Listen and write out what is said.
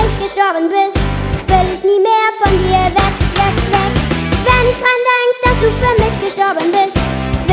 mich gestorben bist, will ich nie mehr von dir weg, weg, weg. Wenn ich dran denk, dass du für mich gestorben bist,